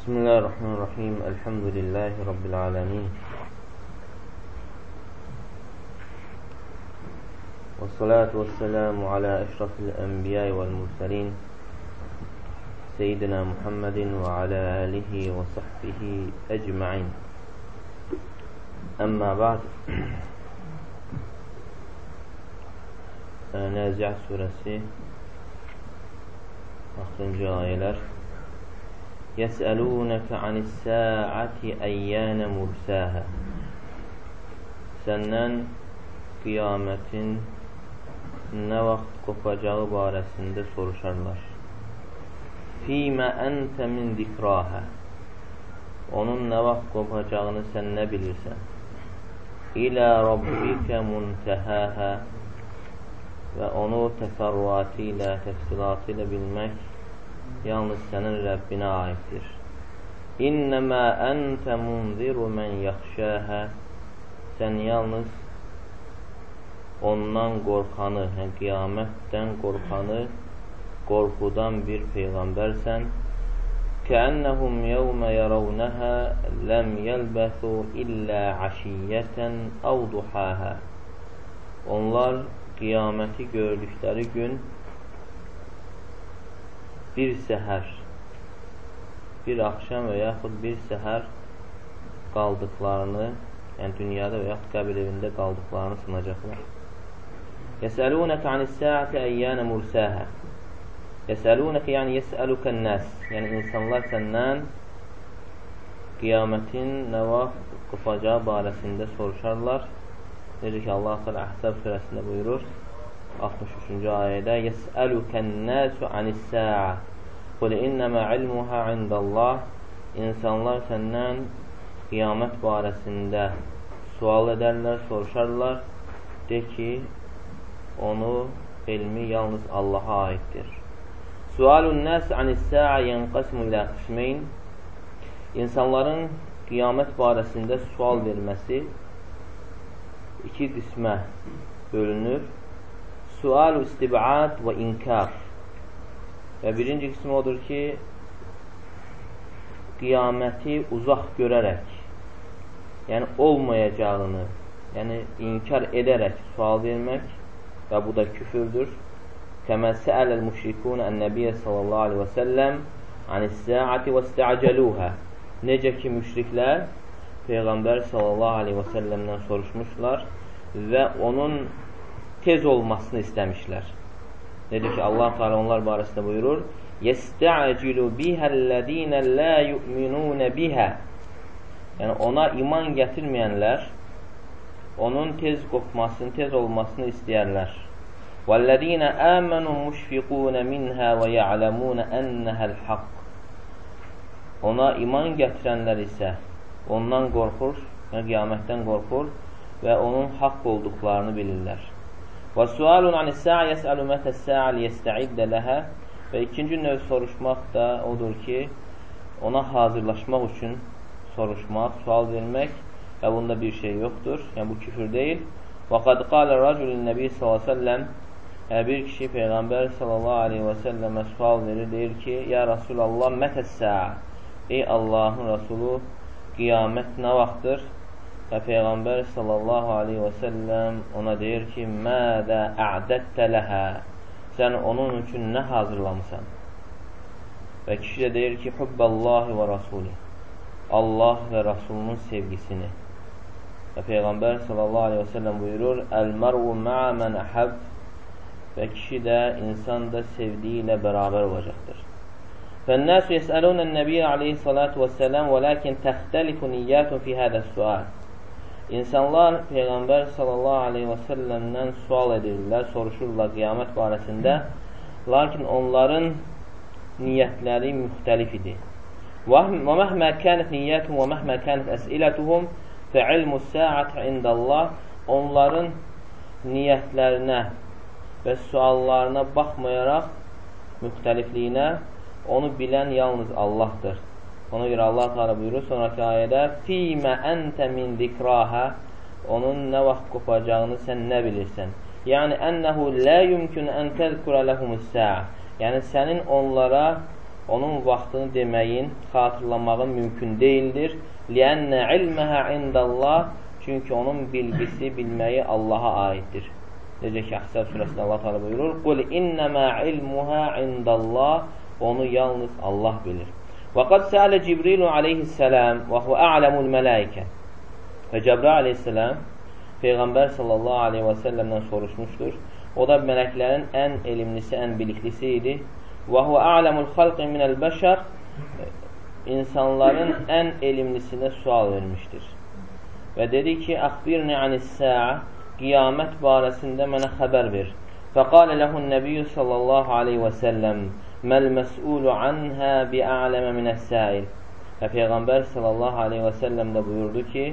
Bismillahirrahmanirrahim. Elhamdülillahi Rabbil alemin. Və salatu və selamu alə əşrafil ənbiyyə vəl-mursalin Seyyidina Muhammedin və alə alihi və sahbihi ecma'in. Əmmə ba'd. Nəziət surəsi 6-cı ayələr. Yəsəlunəkə anis-səəəti əyyənə mursəhə. Səndən qiyamətin nə vaxt qopacağı barəsində soruşarlar. Fīmə əntə min zikrahə. Onun nə vaxt qopacağını sən nə bilirsən? İlə rabbikə muntəhəhə. Və onu təfərruatı ilə, təfsilatı ilə bilmək yalnız sənin Rəbbinə aiddir. İnnəmə əntə munziru mən yaxşəhə. Sən yalnız ondan qorxanı, qiyamətdən qorxanı, qorxudan bir peyğəmbərsən. Kəənnəhum yevmə yərəvnəhə ləm yəlbəsu illə əşiyyətən əv duhəhə. Onlar qiyaməti gördükləri gün bir səhər, bir axşam və yaxud bir səhər qaldıqlarını, yəni dünyada və yaxud qəbir evində qaldıqlarını sınacaqlar. Yəsəlunəkə anis-səəəti əyyənə mursəhə. Yəsəlunəkə yəni yəsəlukən nəs. Yəni insanlar səndən qiyamətin nə vaxt qopacağı barəsində soruşarlar. Necə ki, Allah Əhzab surəsində buyurur 63-cü ayədə Yəsəlukən nəsu anis-səə Qul innəmə ilmuhə indəllah. İnsanlar səndən qiyamət barəsində sual edərlər, soruşarlar. De ki, onu elmi yalnız Allaha aiddir. Sualun nəs anis-səə yənqəsimu ilə qismeyn. İnsanların qiyamət barəsində sual verməsi iki qismə bölünür. Sual-u istibad və inkar. Və birinci qismi odur ki, qiyaməti uzaq görərək, yəni olmayacağını, yəni inkar edərək sual vermək və bu da küfürdür. Kəmə səələl müşrikun ən-nəbiyyə sallallahu aleyhi və səlləm anis-səəəti və istə'cəluhə. Necə ki, müşriklər Peyğəmbər sallallahu aleyhi və səlləmdən soruşmuşlar və onun tez olmasını istəmişlər. Necə ki, Allah Teala onlar barəsində buyurur Yəstə'cilu bihəl-ləzīnə lə yu'minunə bihə. Yəni, ona iman gətirməyənlər onun tez qopmasını, tez olmasını istəyərlər. وَالَّذِينَ آمَنُوا مُشْفِقُونَ مِنْهَا وَيَعْلَمُونَ أَنَّهَا الْحَقِّ. Ona iman gətirənlər isə ondan qorxur, yəni qiyamətdən qorxur və onun haqq olduqlarını bilirlər. وَسُؤَالٌ عَنِ السَّاعِ يَسْأَلُ مَتَى السَّاعَ لِيَسْتَعِدَّ لَهَا. Və ikinci növ soruşmaq da odur ki, ona hazırlaşmaq üçün soruşmaq, sual vermək və bunda bir şey yoxdur, yəni bu küfür deyil. وَقَدْ قَالَ رَجُلُ النَّبِي sallallahu aleyhi ve sellem. Bir kişi Peyğəmbər sallallahu aleyhi və səlləmə sual verir, deyir ki, Ya Rasulallah, mətəs-səə. Ey Allahın Rasulü, qiyamət nə vaxtdır? Və Peyğəmbər sallallahu aleyhi və səlləm ona deyir ki, Mədə ə'dədtə ləhə. Sən onun üçün nə hazırlamısan? Və kişi də deyir ki, Hubbəllahi və Rasulü. Allah və Rasulunun sevgisini. Və Peyğəmbər sallallahu aleyhi və səlləm buyurur, Əl-mər'u mə'ə mən əhəb. Və kişi də, insan da sevdiyi ilə bərabər olacaqdır. فَالنَّاسُ يَسْأَلُونَ النَّبِيَّ عَلَيْهِ الصَّلَاةُ وَالسَّلَامُ وَلَكِنْ تَخْتَلِفُ نِيَّاتٌ فِي هَذَا السُّؤَالِ. İnsanlar Peyğəmbər sallallahu aleyhi və səlləmdən sual edirlər, soruşurlar qiyamət barəsində. Lakin onların niyyətləri müxtəlif idi. وَمَهْمَا كَانَتْ نِيَّاتُهُمْ وَمَهْمَا كَانَتْ أَسْئِلَتُهُمْ فَعِلْمُ السَّاعَةِ عِنْدَ اللّٰهِ. Onların niyyətlərinə və suallarına baxmayaraq müxtəlifliyinə onu bilən yalnız Allahdır. Ona görə Allah Teala buyurur sonraki ayədə Fīmə əntə min zikrahə. Onun nə vaxt qopacağını sən nə bilirsən? Yəni ənəhu lə yumkün ən təzkurə ləhumu's-səə. Yəni sənin onlara onun vaxtını deməyin, xatırlamağın mümkün deyildir. Liənnə ilməhə indəllah, çünki onun bilgisi, bilməyi Allaha aiddir. Necə ki, Əhzab surəsində Allah Teala buyurur: "Qul innəmə ilmuhə indəllah", onu yalnız Allah bilir. Və qad səalə Cibrilu aleyhissalam və huvə a'lamul mələikə. Və Cəbrail aleyhissalam Peyğəmbər sallallahu aleyhi və səlləmdən soruşmuşdur. O da mələklərin ən elmlisi, ən biliklisi idi. Və huvə a'lamul xalqi minəl bəşər, insanların ən elmlisinə sual vermişdir. Və dedi ki, əxbirni anis-səə, qiyamət barəsində mənə xəbər ver. Fəqalə ləhun nəbiyyü sallallahu aleyhi və səlləm, məl-məs'ulu anhə bi'ələmə minəs-səil. Və Peyğəmbər sallallahu aleyhi və səlləm də buyurdu ki,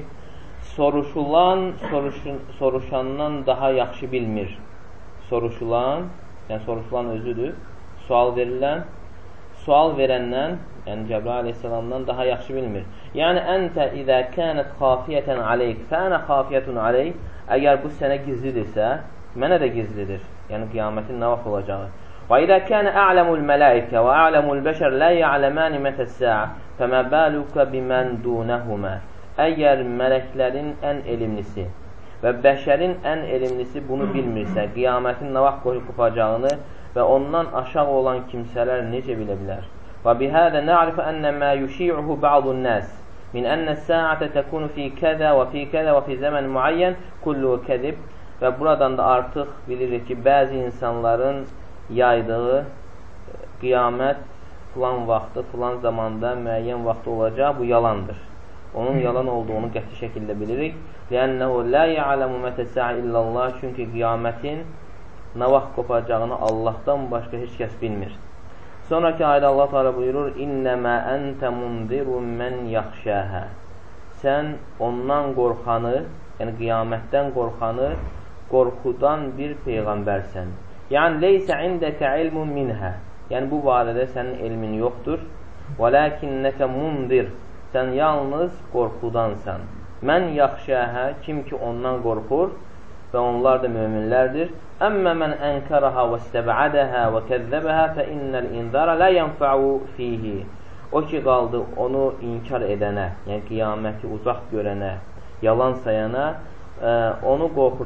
soruşandan daha yaxşı bilmir. Soruşulan, yəni soruşulan özüdür, sual verilən, sual verəndən, yəni Cəbrail aleyhissalamdan daha yaxşı bilmir. Yəni, əntə izə kənət xafiyyətən aleyk, fənə xafiyyətun aleyk, əgər bu sənə gizlidirsə, mənə də gizlidir. Yəni, qiyamətin nə vaxt olacağı. Və izə kənə a'ləmul mələikə və a'ləmul bəşər lə ya'ləməni mətəs-səə, fəmə bəlukə bimən dunəhumə. Əgər mələklərin ən elmlisi və bəşərin ən elmlisi bunu bilmirsə, qiyamətin nə vaxt qopacağını və ondan aşağı olan kimsələr necə bilə bilər? Və bihədə nə'rifə ənə mə yuşi'uhu ba'dun nəs min ənə sə'ətə təkunu fi kədə və fi kədə və fi zəmən müəyyən kullu kədib. Və buradan da artıq bilirik ki, bəzi insanların yaydığı qiyamət filan vaxtı, filan zamanda, müəyyən vaxtı olacaq, bu yalandır. Onun yalan olduğunu qəti şəkildə bilirik. Lənnəhu lə ya'ləmu mətəs-səə illallah, çünki qiyamətin nə vaxt qopacağını Allahdan başqa heç kəs bilmir. Sonraki ayda Allah Teala buyurur: "İnnəmə əntə munzirun mən yaxşəhə." Sən ondan qorxanı, yəni qiyamətdən qorxanı qorxudan bir peyğəmbərsən. Yəni leysə indəkə ilmun minhə. Yəni bu barədə sənin elmin yoxdur. Vələkinnəkə munzir. Sən yalnız qorxudansan. Mən yaxşəhə, kim ki ondan qorxur və onlar da möminlərdir. Əmmə mən ənkərəhə və istəbədəhə və kəzzəbəhə fə innəl inzara lə yənfəu fihi. O ki qaldı onu inkar edənə, yəni qiyaməti uzaq görənə, yalan sayana, onu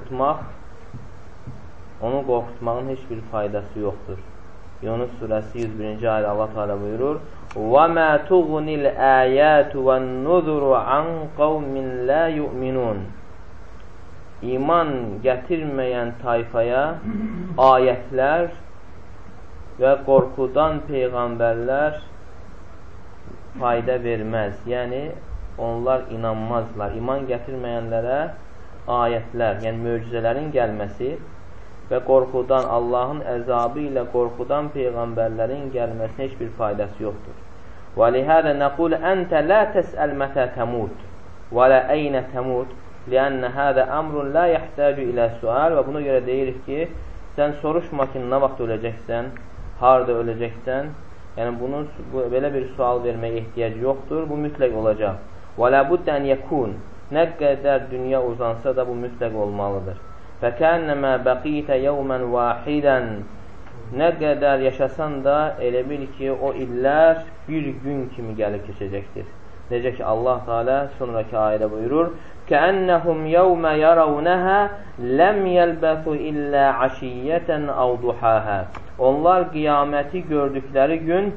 qorxutmağın heç bir faydası yoxdur. Yunus surəsi 101-ci ayədə Allah Teala buyurur: وَمَا تُغْنِ الْآيَاتُ وَالنُّذُرُ عَنْ قَوْمٍ لَا يُؤْمِنُونَ. İman gətirməyən tayfaya ayətlər və qorxudan peyğəmbərlər fayda verməz. Yəni, onlar inanmazlar. İman gətirməyənlərə ayətlər, yəni möcüzələrin gəlməsi və qorxudan, Allahın əzabı ilə qorxudan peyğəmbərlərin gəlməsinə heç bir faydası yoxdur. وَلِهَذَا نَقُولَ أَنْتَ لَا تَسْأَلْ مَتَى تَمُوتُ وَلَا أَيْنَ تَمُوتُ لِأَنَّ هَذَا أَمْرٌ لَا يَحْتَاجُ إِلَى سُؤَالِ. Və buna görə deyirik ki, sən soruşma ki, nə vaxt öləcəksən, harada öləcəksən. Yəni, belə bir sual verməyə ehtiyac yoxdur, bu mütləq olacaq. وَلَا بُدَّ أَنْ يَكُونَ. Nə qədər dünya uzansa da bu mütləq olmalıdır. فَكَانَّمَا بَقِيتَ يَوْمًا وَاحِدًا. Nə qədər yaşasan da elə bil ki, o illər bir gün kimi gəlib keçəcəkdir. Necə ki, Allah Teala sonraki ayədə buyurur: كَأَنَّهُمْ يَوْمَ يَرَوْنَهَا لَمْ يَلْبَثُوا إِلَّا عَشِيَّةً أَوْ ضُحَاهَا. Onlar qiyaməti gördükləri gün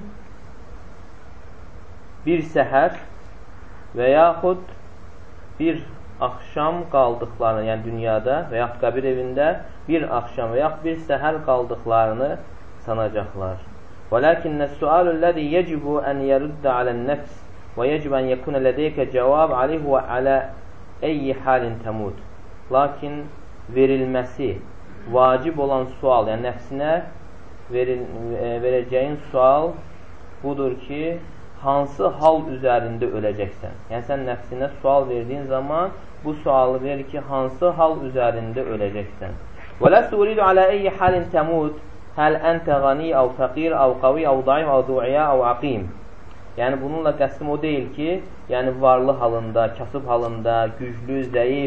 bir səhər və yaxud bir axşam qaldıqlarını, yəni dünyada və yaxud qəbir evində bir axşam və yaxud bir səhər qaldıqlarını sanacaqlar. وَلَكِنَّ السُّؤَالُ الَّذِي يَجِبُ أَنْ يَرُدَّ عَلَى النَّفْسِ وَيَجِبُ أَنْ يَكُونَ لَدَيْكَ جَوَابٌ عَلَيْهِ وَعَلَى أَيِّ حَالٍ تَمُوتُ. Lakin verilməsi vacib olan sual, yəni nəfsinə verəcəyin sual budur ki, hansı hal üzərində öləcəksən? Yəni, sən nəfsinə sual verdiyin zaman bu sualı verir ki, hansı hal üzərində öləcəksən? وَلَسْتُ أُرِيدُ عَلَى أَيِّ حَالٍ تَمُوتُ هَلْ أَنْتَ غَنِي أَوْ فَقِيرٌ أَوْ قَوِيٌّ أَوْ ضَعِيفٌ أَوْ ذُو عِيَاءٍ أَوْ عَقِيمٌ. Yəni, bununla qəsdim o deyil ki, yəni varlı halında, kasıb halında, güclü, zəif,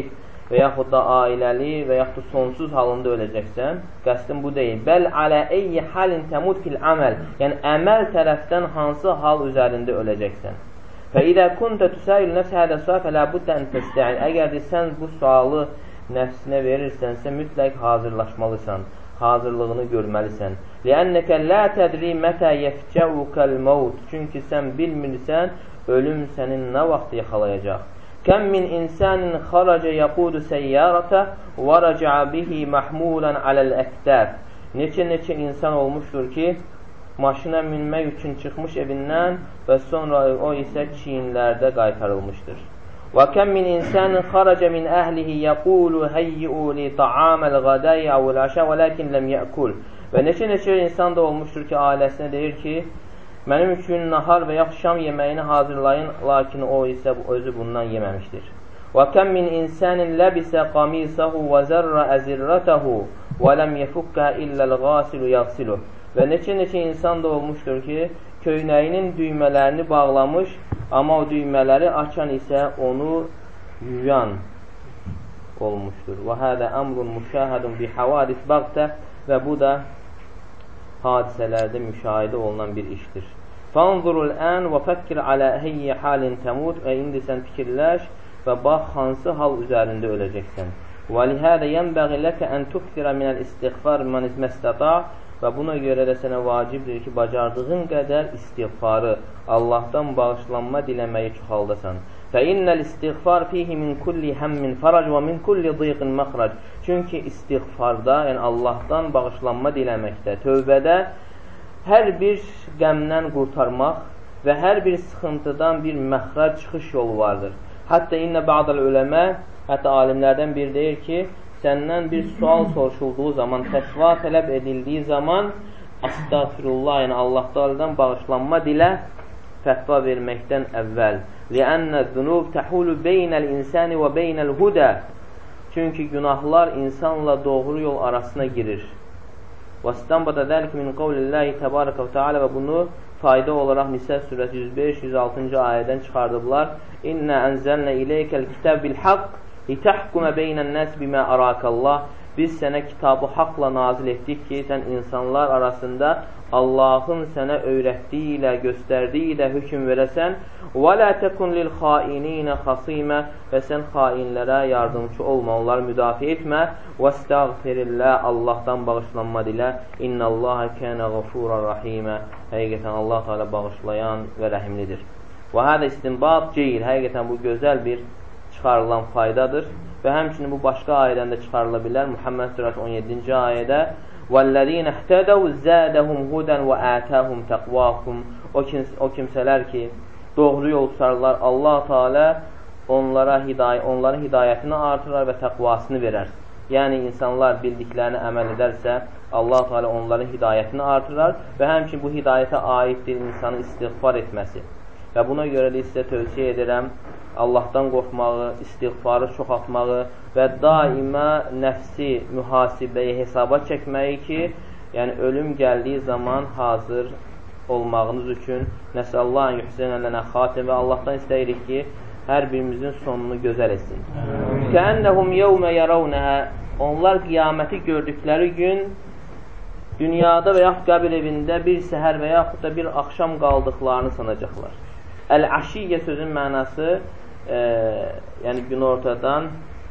və yaxud da ailəli və yaxud da sonsuz halında öləcəksən. Qəsdim bu deyil. Bəl alə eyyi halin təmud fil əməl. Yəni, əməl tərəfdən hansı hal üzərində öləcəksən. Fə idə kuntə tüsəyil nəfsə hədə sual fələ buddə ən təstəyin. Əgər sən bu sualı nəfsinə verirsənsə, mütləq hazırlaşmalısan, hazırlığını görməlisən. Ləənnəkə lə tədri mətə yefcəukəl məvd. Çünki sən bilmirsən, ölüm sənin nə vaxt yaxalayacaq. Kəm min insanın xaracə yaqudu səyyarətə və rəca'a bihi məhmulən aləl-əktəf. Neçə insan olmuşdur ki, maşına minmək üçün çıxmış evindən və sonra o isə çiyinlərdə qaytarılmışdır. Və kəm min insanın xaracə min əhlihi yaqulu heyyi'u li ta'aməl qadəyi əvəl-əşə və ləkin ləm yəqul. Və neçə insan da olmuşdur ki, ailəsinə deyir ki, mənim üçün nahar və yaxud şam yeməyini hazırlayın, lakin o isə özü bundan yeməmişdir. Və kəm min insanın ləbisə qamisahu və zərrə əzirrətəhu və ləm yəfuqqə illəl qasilu yəqsiluh. Və neçə insan da olmuşdur ki, köynəyinin düymələrini bağlamış, amma o düymələri açan isə onu yuyan olmuşdur. Və hədə əmrun müşahədun bi havadis bəqtə və bu da hadisələrdə müşahidə olunan bir işdir. Fanzurul ən və fəkkir alə heyyi halin təmud və indi sən fikirləş və bax hansı hal üzərində öləcəksən. Və lihədə yənbəği ləkə ən tuktirə minəl istiğfar mənizməstəta və buna görə də sənə vacibdir ki, bacardığın qədər istiğfarı, Allahdan bağışlanma diləməyi çoxaldasan. فَإِنَّ الْإِسْتِغْفَارِ فِيهِ مِنْ كُلِّ هَمٍّ فَرَجْ وَمِنْ كُلِّ ضِيقٍ مَخْرَجْ. Çünki istiğfarda, yəni Allahdan bağışlanma diləməkdə, tövbədə hər bir qəmdən qurtarmaq və hər bir sıxıntıdan bir məxrac çıxış yolu vardır. Hətta innə ba'dal öləmə, hətta alimlərdən biri deyir ki, səndən bir sual soruşulduğu zaman, fətva tələb edildiyi zaman, astagfirullah, yəni Allah-dan bağışlanma dilə, fətva verməkdən əvvəl. لِأَنَّ الذُّنُوبِ تَحُولُ بَيْنَ الْإِنسَانِ وَبَيْنَ الْهُدَى. Çünki günahlar insanla doğru yol arasına girir. وَاسْتَنْبَتَ ذَلِكَ مِنْ قَوْلِ اللّٰهِ تَبَارَكَ وَتَعَالَى və bunu fayda olaraq Nisə surəsi 105-106-cı ayədən çıxardıblar. İnnə ənzəlnə iləykəl kitəb bil-haqq litəhkumə beynən-nəs bimə arəkallah. Biz sənə kitabı haqla nazil etdik ki, sən insanlar arasında Allahın sənə öyrətdiyi ilə, göstərdiyi ilə hökm verəsən. وَلَا تَكُنْ لِلْخَائِنِينَ خَصِيمًا və sən xainlərə yardımcı olma, onları müdafiə etmə. وَاسْتَغْفِرِ اللّٰهِ Allahdan bağışlanma dilə. İnَّ اللّٰهَ كَانَ غَفُورًا رَحِيمًا. Həqiqətən Allah Teala bağışlayan və rəhimlidir. Və hədə istinbat ceyil. Həqiqətən bu gözəl bir çıxarılan faydadır. Və həmçinin bu başqa ayədən də çıxarıla bilər. Muhammed surəsi 17-ci ayədə وَالَّذ۪ينَ احْتَدَوْا زَادَهُمْ هُدًا وَآتَاهُمْ تَقْوَاهُمْ. O kimsələr ki, doğru yol tutarlar, Allah Teala onların hidayətini artırar və təqvasını verər. Yəni, insanlar bildiklərini əməl edərsə, Allah Teala onların hidayətini artırar və həmçin bu hidayətə aiddir insanın istiğfar etməsi. Və buna görə də sizə tövsiyə edirəm, Allahdan qorxmağı, istiğfarı çoxaltmağı və daima nəfsi mühasibəyi hesaba çəkməyi ki, yəni ölüm gəldiyi zaman hazır olmağınız üçün nəsəllahən yuhsinə lənə xatim və Allahdan istəyirik ki, hər birimizin sonunu gözəl etsin. Kəənnəhum yevmə yəravnəhə. Onlar qiyaməti gördükləri gün dünyada və yaxud qəbir evində bir səhər və yaxud da bir axşam qaldıqlarını sanacaqlar. Əl-əşiyyə sözün mənası yəni günortadan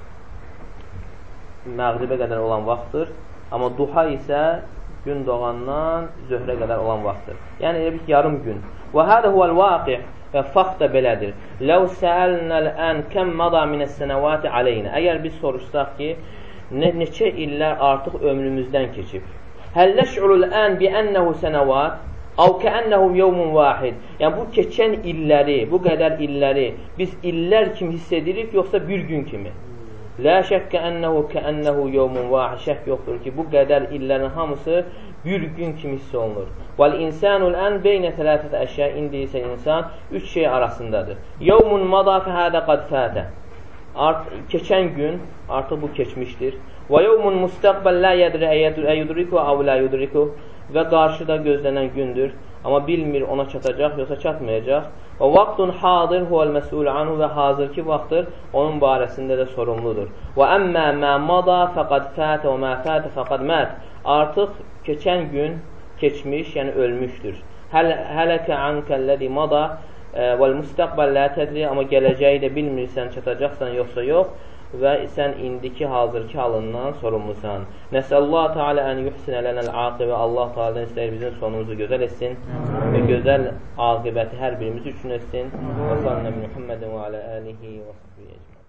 məğribə qədər olan vaxtdır. Amma duha isə gün doğandan zöhrə qədər olan vaxtdır. Yəni, elə bir yarım gün. Və hədə huvəl vaqi və fakt da belədir. Ləv səəlnəl ən kəm mada minəs-sənəvati aleynə. Əgər biz soruşsaq ki, neçə illər artıq ömrümüzdən keçib. Həl nəş'ulul ən biənnəhu sənəvat Əv kəənnəhum yevmun vahid. Yəni, bu keçən illəri, bu qədər illəri biz illər kimi hiss edirik, yoxsa bir gün kimi? Lə şəkkə kəənnəhu yevmun vahid. Şək yoxdur ki, bu qədər illərin hamısı bir gün kimi hiss olunur. Vəl-insanul ən beynə tələtət əşya. İndi isə insan üç şey arasındadır. Yevmun mada fəhədə qad fətə. keçən gün artıq bu keçmişdir. Və yevmun mustaqbal la yadri ayudriku aw la yudriku və qarşıda gözlənən gündür, amma bilmir ona çatacaq yoxsa çatmayacaq. Və vaxtun hadir huvel məsul anhu və hazırki vaxtdır onun barəsində də sorumludur. Və əmmə mə mada fəqad fətə və mə fətə fəqad mət. Artıq keçən gün keçmiş, yəni ölmüşdür. Hələkə ankəlləzi mada vəl mustaqbal la tədri, amma gələcəyi də bilmirsən, çatacaqsan yoxsa yox və sən indiki hazırki halından sorumlusan. Nəsəllallahu Teala ən yuhsinə lənəl aqibə. Allah Teala'dan istəyir bizim sonumuzu gözəl etsin və gözəl aqibəti hər birimiz üçün etsin. Və sallallahu Muhammedin və alə alihi və sahbihi ecmaîn.